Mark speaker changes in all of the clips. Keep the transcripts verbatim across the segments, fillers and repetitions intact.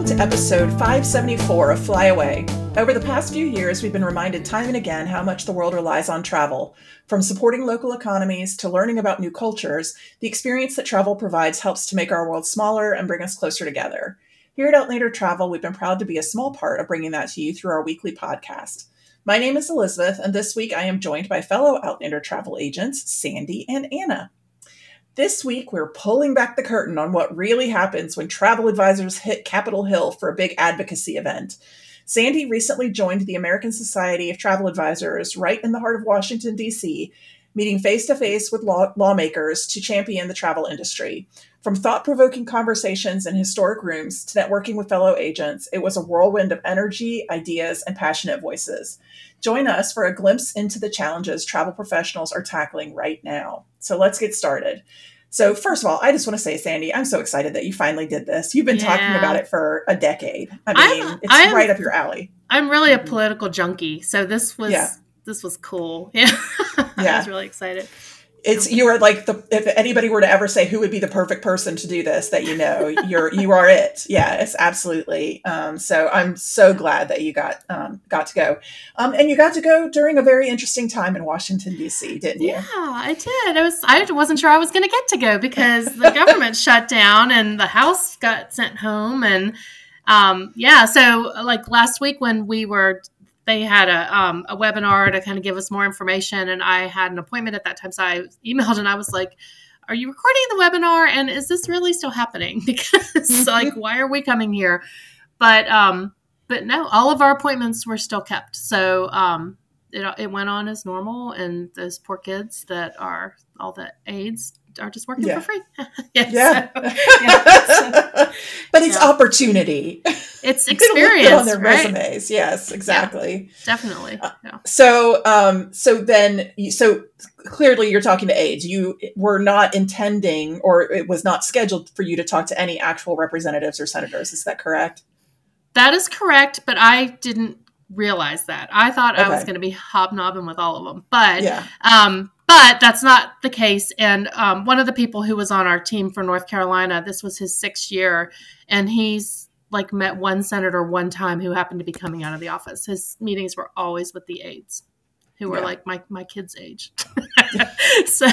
Speaker 1: Welcome to episode five seventy-four of Fly Away. Over the past few years, we've been reminded time and again how much the world relies on travel. From supporting local economies to learning about new cultures, the experience that travel provides helps to make our world smaller and bring us closer together. Here at Outlander Travel, we've been proud to be a small part of bringing that to you through our weekly podcast. My name is Elizabeth, and this week I am joined by fellow Outlander Travel agents, Sandy and Anna. This week, we're pulling back the curtain on what really happens when travel advisors hit Capitol Hill for a big advocacy event. Sandy recently joined the American Society of Travel Advisors right in the heart of Washington, D C, meeting face-to-face with law- lawmakers to champion the travel industry. From thought-provoking conversations in historic rooms to networking with fellow agents, it was a whirlwind of energy, ideas, and passionate voices. Join us for a glimpse into the challenges travel professionals are tackling right now. So let's get started. So first of all, I just want to say, Sandy, I'm so excited that you finally did this. You've been yeah. talking about it for a decade. I mean, I'm, it's I'm, right up your alley.
Speaker 2: I'm really a political junkie, so this was yeah. this was cool. Yeah,
Speaker 1: yeah.
Speaker 2: I was really excited.
Speaker 1: It's you are like the if anybody were to ever say who would be the perfect person to do this, that you know you're you are it. Yeah, it's absolutely. Um, so I'm so glad that you got um, got to go, um, and you got to go during a very interesting time in Washington D C, didn't you?
Speaker 2: Yeah, I did. I was I wasn't sure I was going to get to go because the government shut down and the House got sent home, and um, yeah. So like last week when we were. They had a um, a webinar to kind of give us more information, and I had an appointment at that time, so I emailed and I was like, "Are you recording the webinar? And is this really still happening? Because like, why are we coming here?" But um, but no, all of our appointments were still kept, so um, it it went on as normal, and those poor kids that are all the aides are just working
Speaker 1: yeah.
Speaker 2: for free. yeah,
Speaker 1: yeah.
Speaker 2: So, yeah so,
Speaker 1: but it's
Speaker 2: yeah.
Speaker 1: opportunity.
Speaker 2: It's experience
Speaker 1: on their
Speaker 2: right?
Speaker 1: resumes. Yes, exactly.
Speaker 2: Yeah, definitely. Yeah.
Speaker 1: Uh, so, um, so then, so clearly you're talking to aides. You were not intending, or it was not scheduled for you to talk to any actual representatives or senators. Is that correct?
Speaker 2: That is correct, but I didn't realize that. I thought
Speaker 1: okay.
Speaker 2: I was going to be hobnobbing with all of them, but
Speaker 1: yeah.
Speaker 2: um, but that's not the case. And um, one of the people who was on our team for North Carolina, this was his sixth year, and he's like met one senator one time who happened to be coming out of the office. His meetings were always with the aides who were yeah. like my, my kids' age. So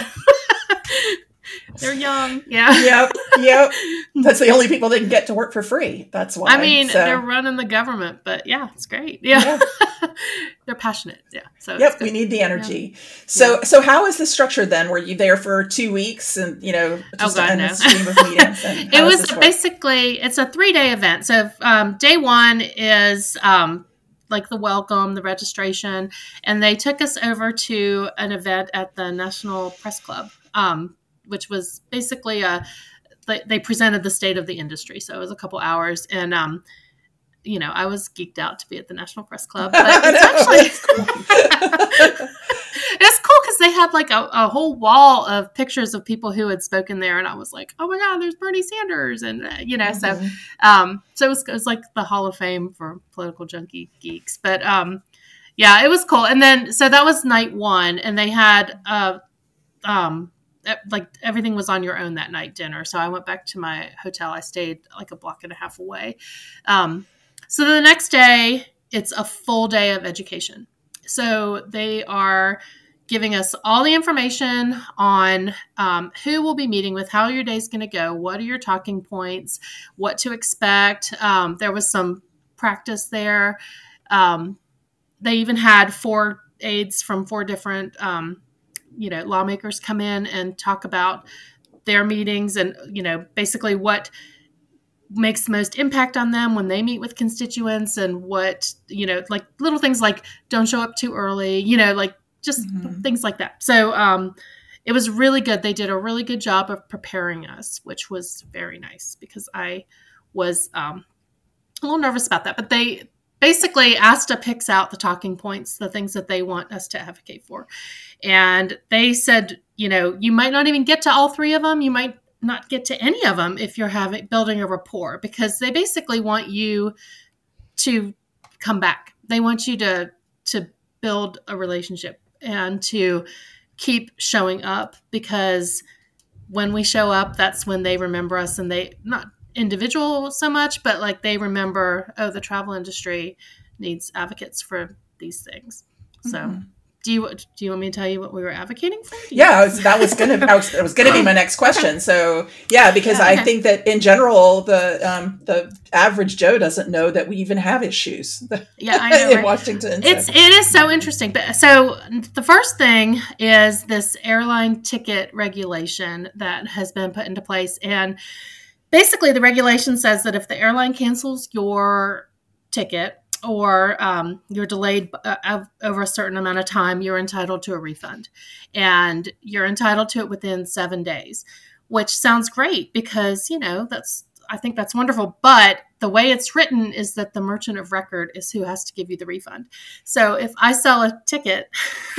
Speaker 2: they're young. Yeah.
Speaker 1: Yep. Yep. That's the only people that can get to work for free. That's why.
Speaker 2: I mean,
Speaker 1: so.
Speaker 2: they're running the government, but yeah, it's great. Yeah. yeah. They're passionate. Yeah. So
Speaker 1: yep. We need the energy. Yeah. So, yeah. so how is this structured then? Were you there for two weeks and, you know, just
Speaker 2: oh, God,
Speaker 1: an
Speaker 2: no.
Speaker 1: stream of meetings? And
Speaker 2: it was basically, it's a three day event. So um, day one is um, like the welcome, the registration, and they took us over to an event at the National Press Club, um, which was basically a, they, they presented the state of the industry. So it was a couple hours, and um, you know, I was geeked out to be at the National Press Club, but it's actually cool. It's cool because they had like a, a whole wall of pictures of people who had spoken there, and I was like, oh my God, there's Bernie Sanders, and uh, you know, mm-hmm. so um, so it was, it was like the Hall of Fame for political junkie geeks, but um, yeah, it was cool. And then so that was night one, and they had uh, um. like everything was on your own that night dinner. So I went back to my hotel. I stayed like a block and a half away. Um, so the next day, it's a full day of education. So they are giving us all the information on um, who we'll be meeting with, how your day's going to go, what are your talking points, what to expect. Um, there was some practice there. Um, they even had four aides from four different um you know, lawmakers come in and talk about their meetings and, you know, basically what makes the most impact on them when they meet with constituents, and what, you know, like little things like don't show up too early, you know, like just mm-hmm. things like that. So um, it was really good. They did a really good job of preparing us, which was very nice because I was um, a little nervous about that, but they basically ASTA picks out the talking points, the things that they want us to advocate for. And they said, you know, you might not even get to all three of them. You might not get to any of them if you're having building a rapport, because they basically want you to come back. They want you to to build a relationship and to keep showing up, because when we show up, that's when they remember us, and they not individual so much, but like they remember, oh, the travel industry needs advocates for these things. So mm-hmm. do you do you want me to tell you what we were advocating for?
Speaker 1: Yeah, I was, that was gonna that was, that was gonna be my next question. Okay. So yeah, because yeah, okay. I think that in general the um, the average Joe doesn't know that we even have issues.
Speaker 2: Yeah, I know,
Speaker 1: in
Speaker 2: right?
Speaker 1: Washington.
Speaker 2: It's so. It is so interesting. But so the first thing is this airline ticket regulation that has been put into place, and basically the regulation says that if the airline cancels your ticket, or um, you're delayed uh, over a certain amount of time, you're entitled to a refund. And you're entitled to it within seven days, which sounds great because, you know, that's, I think that's wonderful. But the way it's written is that the merchant of record is who has to give you the refund. So if I sell a ticket,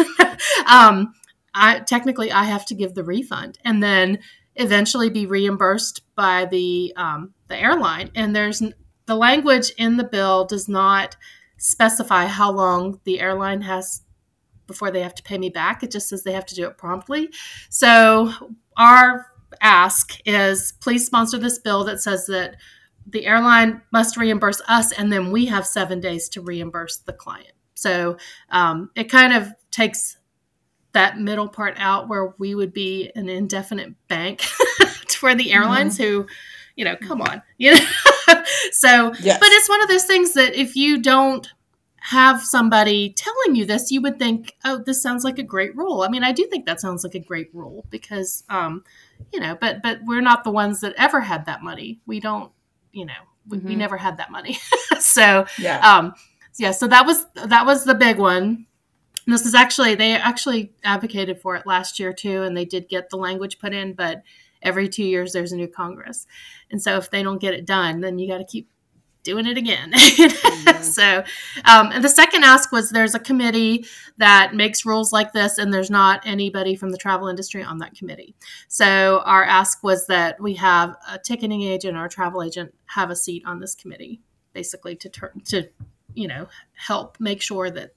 Speaker 2: um, I technically I have to give the refund and then eventually be reimbursed by the um, the airline. And there's the language in the bill does not specify how long the airline has before they have to pay me back. It just says they have to do it promptly. So our ask is please sponsor this bill that says that the airline must reimburse us and then we have seven days to reimburse the client. So um, it kind of takes that middle part out where we would be an indefinite bank for the airlines mm-hmm. who, you know, come on, you know. So, yes. But it's one of those things that if you don't have somebody telling you this, you would think, oh, this sounds like a great rule. I mean, I do think that sounds like a great rule because, um, you know, but but we're not the ones that ever had that money. We don't, you know, we, mm-hmm. we never had that money. so, yeah. Um, yeah, so that was that was the big one. And this is actually, they actually advocated for it last year too, and they did get the language put in, but every two years there's a new Congress. And so if they don't get it done, then you got to keep doing it again. mm-hmm. So um, and the second ask was there's a committee that makes rules like this, and there's not anybody from the travel industry on that committee. So our ask was that we have a ticketing agent or a travel agent have a seat on this committee, basically to turn to, you know, help make sure that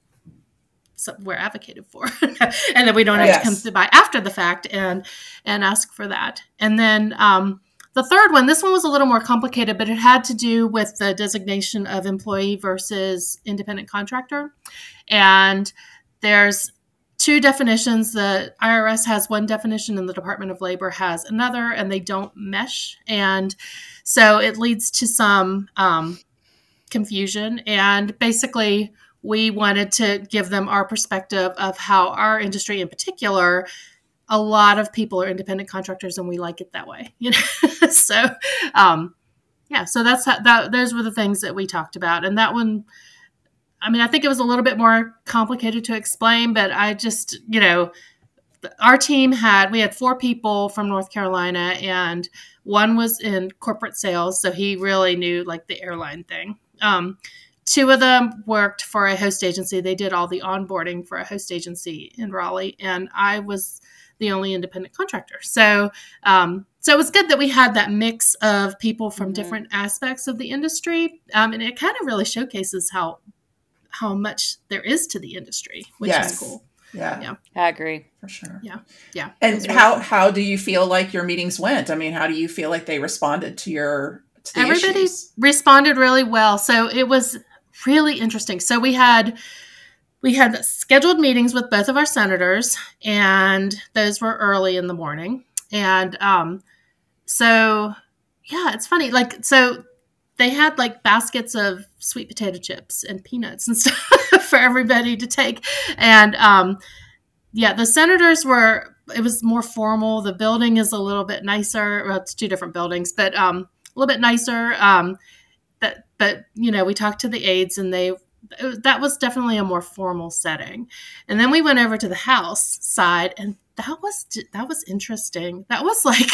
Speaker 2: we're advocated for and that we don't have yes. to come to by after the fact and and ask for that. And then um, the third one, this one was a little more complicated, but it had to do with the designation of employee versus independent contractor. And there's two definitions. The I R S has one definition and the Department of Labor has another, and they don't mesh. And so it leads to some um, confusion. And basically, we wanted to give them our perspective of how our industry in particular, a lot of people are independent contractors and we like it that way. You know, so um, yeah, so that's how, that. Those were the things that we talked about. And that one, I mean, I think it was a little bit more complicated to explain, but I just, you know, our team had, we had four people from North Carolina and one was in corporate sales. So he really knew like the airline thing. Um, Two of them worked for a host agency. They did all the onboarding for a host agency in Raleigh, and I was the only independent contractor. So, um, so it was good that we had that mix of people from mm-hmm. different aspects of the industry, um, and it kind of really showcases how how much there is to the industry, which yes. is cool.
Speaker 1: Yeah,
Speaker 2: yeah,
Speaker 3: I agree
Speaker 1: for sure.
Speaker 2: Yeah, yeah.
Speaker 1: And really how cool. how do you feel like your meetings went? I mean, how do you feel like they responded to your to the
Speaker 2: Everybody
Speaker 1: issues?
Speaker 2: responded really well. So it was really interesting. So we had we had scheduled meetings with both of our senators, and those were early in the morning. And um, so, yeah, it's funny. Like, so they had like baskets of sweet potato chips and peanuts and stuff for everybody to take. And um, yeah, the senators were, it was more formal. The building is a little bit nicer. Well, it's two different buildings, but um, a little bit nicer. Um, that, but, you know, we talked to the aides and they, that was definitely a more formal setting. And then we went over to the House side, and that was, that was interesting. That was like,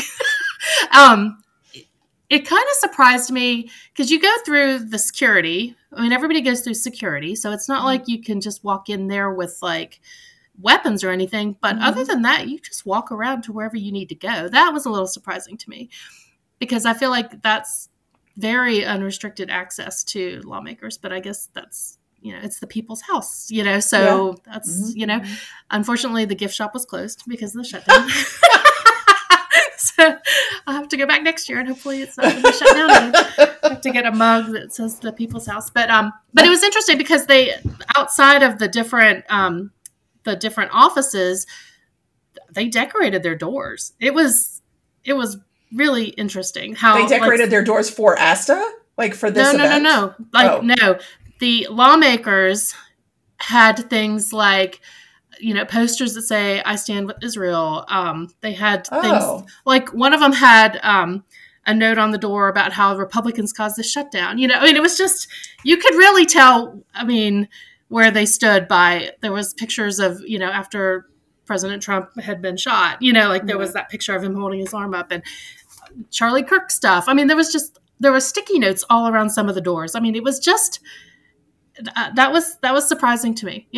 Speaker 2: um, it kind of surprised me because you go through the security. I mean, everybody goes through security. So it's not like you can just walk in there with like weapons or anything. But mm-hmm. other than that, you just walk around to wherever you need to go. That was a little surprising to me because I feel like that's very unrestricted access to lawmakers. But I guess that's, you know, it's the people's house, you know, so yeah. that's, mm-hmm. you know, unfortunately the gift shop was closed because of the shutdown. so, I'll have to go back next year and hopefully it's not going to be shut down again. I have to get a mug that says the People's House. But um, but it was interesting because they, outside of the different um, the different offices, they decorated their doors. It was it was really interesting how
Speaker 1: they decorated like, their doors for ASTA, like for this.
Speaker 2: No,
Speaker 1: event?
Speaker 2: no, no, no. Like
Speaker 1: oh.
Speaker 2: no, the lawmakers had things like, you know, posters that say "I stand with Israel." Um, they had
Speaker 1: oh.
Speaker 2: things like one of them had um, a note on the door about how Republicans caused the shutdown. You know, I mean, it was just, you could really tell. I mean, where they stood by. There was pictures of, you know, after President Trump had been shot. You know, like there was that picture of him holding his arm up and Charlie Kirk stuff. I mean, there was just there were sticky notes all around some of the doors. I mean, it was just. Uh, that was that was surprising to me.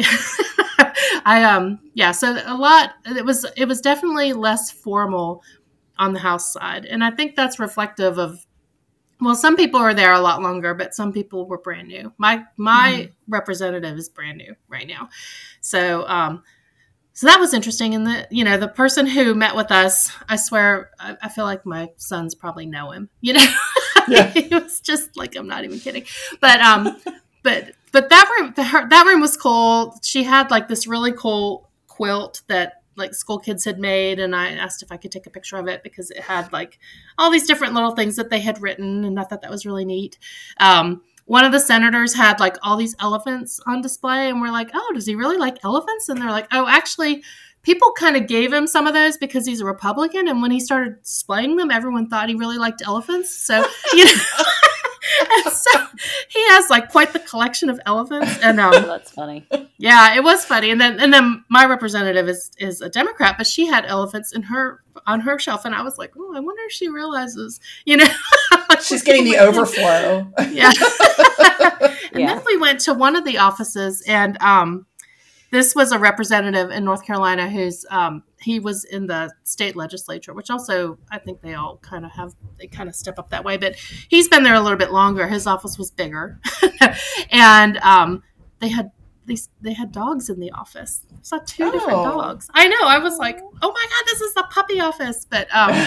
Speaker 2: I um yeah, so a lot it was it was definitely less formal on the House side, and I think that's reflective of, well, some people were there a lot longer, but some people were brand new. My my mm-hmm. representative is brand new right now, so um so that was interesting. And the you know the person who met with us, I swear, I, I feel like my sons probably know him. You know, yeah. It was just like, I'm not even kidding, but um but. But that room, that room was cool. She had like this really cool quilt that like school kids had made. And I asked if I could take a picture of it because it had like all these different little things that they had written. And I thought that was really neat. Um, one of the senators had like all these elephants on display. And we're like, oh, does he really like elephants? And they're like, oh, actually, people kind of gave him some of those because he's a Republican. And when he started displaying them, everyone thought he really liked elephants. So, you know. And so he has like quite the collection of elephants, and um,
Speaker 3: oh, that's funny.
Speaker 2: Yeah, it was funny. And then, and then my representative is is a Democrat, but she had elephants in her on her shelf, and I was like, oh, I wonder if she realizes, you know,
Speaker 1: she's getting the overflow.
Speaker 2: Yeah. And yeah. Then we went to one of the offices, and um, this was a representative in North Carolina who's um, he was in the state legislature, which also I think they all kind of have, they kind of step up that way. But he's been there a little bit longer. His office was bigger, and um, they had these they had dogs in the office. I saw two oh. different dogs. I know. I was like, oh my god, this is the puppy office. But um,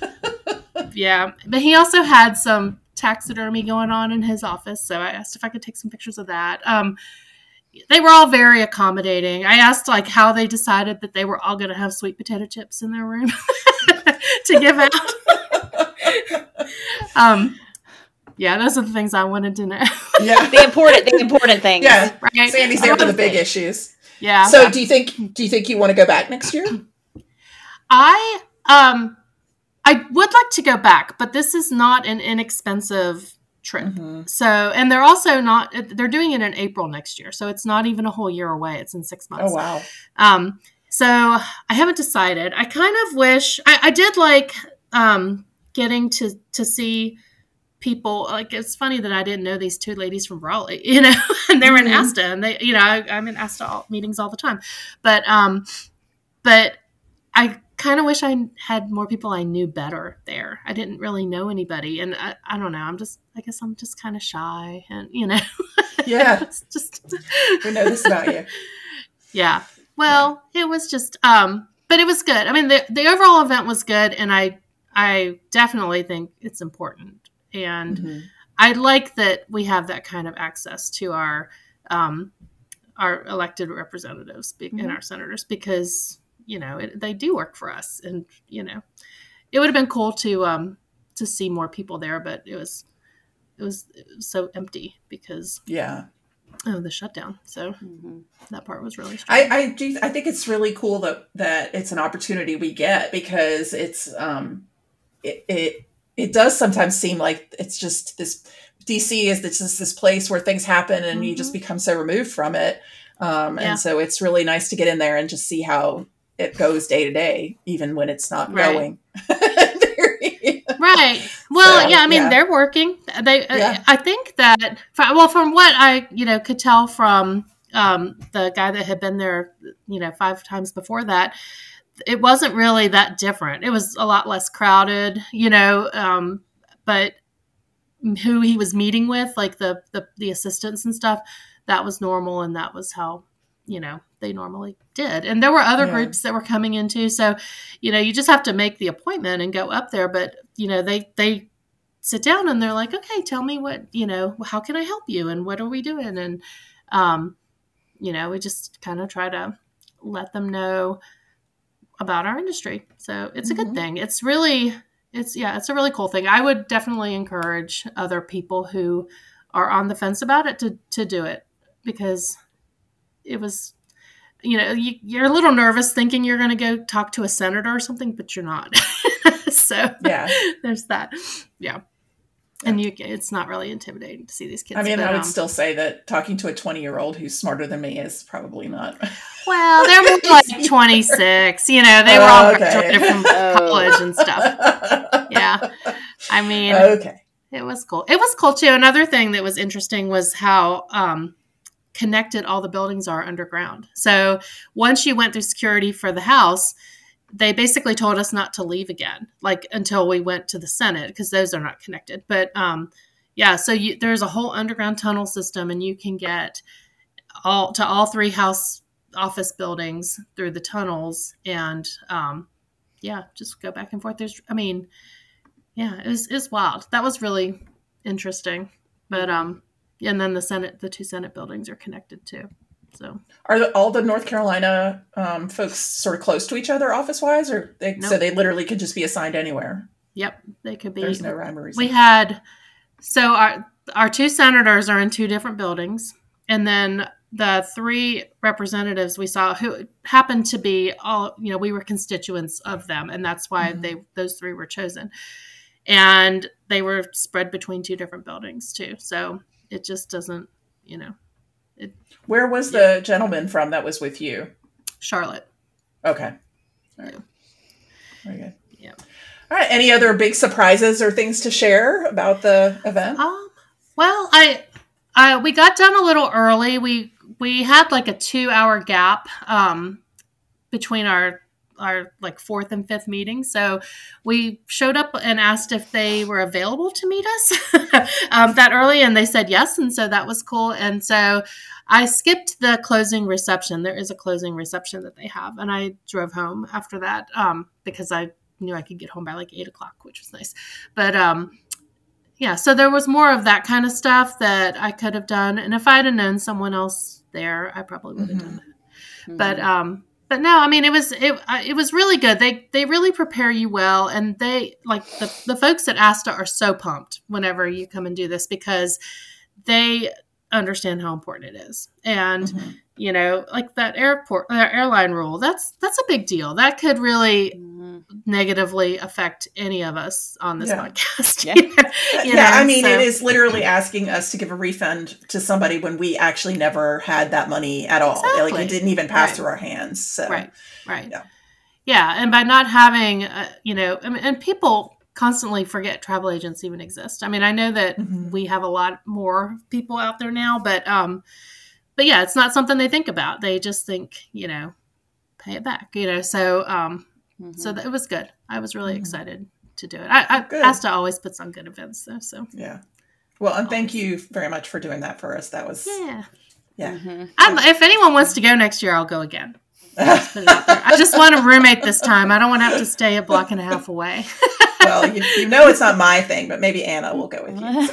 Speaker 2: yeah, but he also had some taxidermy going on in his office, so I asked if I could take some pictures of that. Um, They were all very accommodating. I asked like how they decided that they were all going to have sweet potato chips in their room to give out. um, yeah, those are the things I wanted to know.
Speaker 1: Yeah,
Speaker 3: the important, the important things.
Speaker 1: Yeah,
Speaker 2: right.
Speaker 1: Sandy's there for the big issues.
Speaker 2: Yeah.
Speaker 1: So, do you think? Do you think you want to go back next year?
Speaker 2: I um, I would like to go back, but this is not an inexpensive trip. Mm-hmm. So, and they're also not, they're doing it in April next year. So it's not even a whole year away. It's in six months.
Speaker 1: Oh, wow.
Speaker 2: Um, so I haven't decided. I kind of wish, I, I did like um, getting to, to see people. Like, it's funny that I didn't know these two ladies from Raleigh, you know, and they were mm-hmm. in ASTA, and they, you know, I, I'm in ASTA all, meetings all the time. But, um, but I kind of wish I had more people I knew better there. I didn't really know anybody, and I, I don't know. I'm just, I guess I'm just kind of shy, and you know,
Speaker 1: yeah,
Speaker 2: it's just
Speaker 1: we know this about you.
Speaker 2: Yeah. Well, yeah. It was just, um, but it was good. I mean, the the overall event was good, and I I definitely think it's important, and mm-hmm. I like that we have that kind of access to our um our elected representatives mm-hmm. and our senators, because you know, it, they do work for us, and you know, it would have been cool to um to see more people there, but it was it was, it was so empty because
Speaker 1: yeah
Speaker 2: of the shutdown. So mm-hmm. that part was really
Speaker 1: I, I do I think it's really cool that that it's an opportunity we get, because it's um it it, it does sometimes seem like it's just this D C is just this place where things happen and mm-hmm. you just become so removed from it. Um, yeah. And so it's really nice to get in there and just see how it goes day to day, even when it's not
Speaker 2: right.
Speaker 1: going.
Speaker 2: Right. Well,
Speaker 1: so,
Speaker 2: yeah, I mean,
Speaker 1: yeah.
Speaker 2: they're working. They,
Speaker 1: yeah.
Speaker 2: I think that, well, from what I, you know, could tell from um, the guy that had been there, you know, five times before that, it wasn't really that different. It was a lot less crowded, you know, um, but who he was meeting with, like the, the, the assistants and stuff, that was normal. And that was how, you know, they normally did. And there were other
Speaker 1: Yeah.
Speaker 2: groups that were coming in too. So, you know, you just have to make the appointment and go up there. But, you know, they, they sit down and they're like, okay, tell me what, you know, how can I help you? And what are we doing? And, um, you know, we just kind of try to let them know about our industry. So it's
Speaker 1: Mm-hmm.
Speaker 2: a good thing. It's really, it's, yeah, it's a really cool thing. I would definitely encourage other people who are on the fence about it to, to do it, because it was, you know, you, you're a little nervous thinking you're going to go talk to a senator or something, but you're not. So
Speaker 1: Yeah.
Speaker 2: there's that. Yeah. And you, it's not really intimidating to see these kids.
Speaker 1: I mean,
Speaker 2: but,
Speaker 1: I would
Speaker 2: um,
Speaker 1: still say that talking to a twenty-year-old who's smarter than me is probably not.
Speaker 2: Well, they're more like twenty-six. You know, they were all
Speaker 1: Oh, okay.
Speaker 2: graduated from college and stuff. Yeah. I mean,
Speaker 1: Okay.
Speaker 2: it was cool. It was cool, too. Another thing that was interesting was how um, connected all the buildings are underground. So once you went through security for the House, they basically told us not to leave again, like until we went to the Senate, because those are not connected. But um, yeah, so you, there's a whole underground tunnel system, and you can get all to all three House office buildings through the tunnels, and um, yeah, just go back and forth. There's, I mean, yeah, it was it's wild. That was really interesting. But um, and then the Senate, the two Senate buildings are connected too. So
Speaker 1: are the, all the North Carolina um, folks sort of close to each other office wise, or they,
Speaker 2: nope.
Speaker 1: so they literally could just be assigned anywhere?
Speaker 2: Yep, they could be.
Speaker 1: There's no rhyme or reason.
Speaker 2: We had so our our two senators are in two different buildings, and then the three representatives we saw who happened to be all, you know, we were constituents of them, and that's why mm-hmm. they those three were chosen, and they were spread between two different buildings too. So it just doesn't, you know. It,
Speaker 1: Where was
Speaker 2: yeah.
Speaker 1: the gentleman from that was with you?
Speaker 2: Charlotte.
Speaker 1: Okay. All right.
Speaker 2: Yeah.
Speaker 1: Very good.
Speaker 2: Yeah.
Speaker 1: All right. Any other big surprises or things to share about the event?
Speaker 2: Um, well, I, I, we got done a little early. We, we had like a two hour gap, um, between our, our like fourth and fifth meeting. So we showed up and asked if they were available to meet us um, that early. And they said yes. And so that was cool. And so I skipped the closing reception. There is a closing reception that they have. And I drove home after that um, because I knew I could get home by like eight o'clock, which was nice. But um, yeah, so there was more of that kind of stuff that I could have done. And if I had known someone else there, I probably would have mm-hmm. done that. Mm-hmm. But um, But no, I mean, it was it it was really good. They they really prepare you well, and they like the the folks at ASTA are so pumped whenever you come and do this, because they understand how important it is. And mm-hmm. you know, like that airport uh, airline rule, that's that's a big deal. That could really mm-hmm. negatively affect any of us on this
Speaker 1: yeah.
Speaker 2: podcast.
Speaker 1: Yeah,
Speaker 2: you
Speaker 1: yeah.
Speaker 2: know,
Speaker 1: I mean,
Speaker 2: so.
Speaker 1: It is literally asking us to give a refund to somebody when we actually never had that money at all.
Speaker 2: Exactly.
Speaker 1: Like it didn't even pass
Speaker 2: right.
Speaker 1: through our hands. So.
Speaker 2: Right. Right.
Speaker 1: Yeah.
Speaker 2: Yeah, and by not having, uh, you know, I mean, and people constantly forget travel agents even exist. I mean, I know that mm-hmm. we have a lot more people out there now, but, um, but yeah, it's not something they think about. They just think, you know, pay it back, you know. So, um, mm-hmm. so that, it was good. I was really mm-hmm. excited to do it. I, I ASTA always puts on good events, though. So
Speaker 1: yeah. Well, and thank you very much for doing that for us. That was
Speaker 2: yeah,
Speaker 1: yeah.
Speaker 2: Mm-hmm. I'm, if anyone wants to go next year, I'll go again. Just put it out there. I just want a roommate this time. I don't want to have to stay a block and a half away.
Speaker 1: Well, you, you know it's not my thing, but maybe Anna will go with you.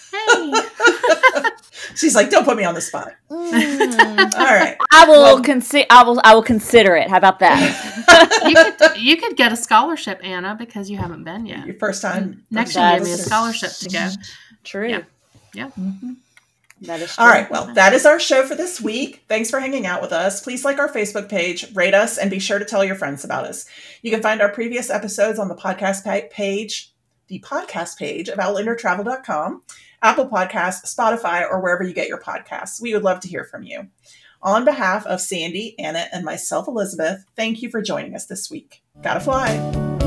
Speaker 2: Hey.
Speaker 1: She's like, don't put me on the spot. Mm. All right.
Speaker 3: I will well, consider. I will. I will consider it. How about that?
Speaker 2: you could. You could get a scholarship, Anna, because you haven't been yet.
Speaker 1: Your first time.
Speaker 2: Next year, give me a scholarship to go.
Speaker 3: True.
Speaker 2: Yeah. Yeah.
Speaker 3: Mm-hmm. That is true.
Speaker 1: All right. Well, that is our show for this week. Thanks for hanging out with us. Please like our Facebook page, rate us, and be sure to tell your friends about us. You can find our previous episodes on the podcast page, the podcast page of outlander travel dot com, Apple Podcasts, Spotify, or wherever you get your podcasts. We would love to hear from you. On behalf of Sandy, Anna, and myself, Elizabeth, thank you for joining us this week. Gotta fly.